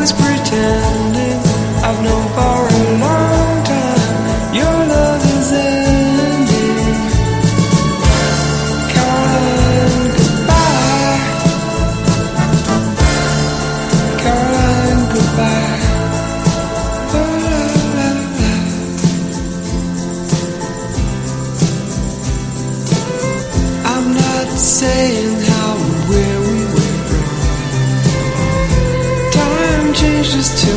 was pretending I've known for a long time your love is ending. Caroline, goodbye. Caroline, goodbye. Oh, la, la, la. I'm not saying how and where we went wrong. Time changed us to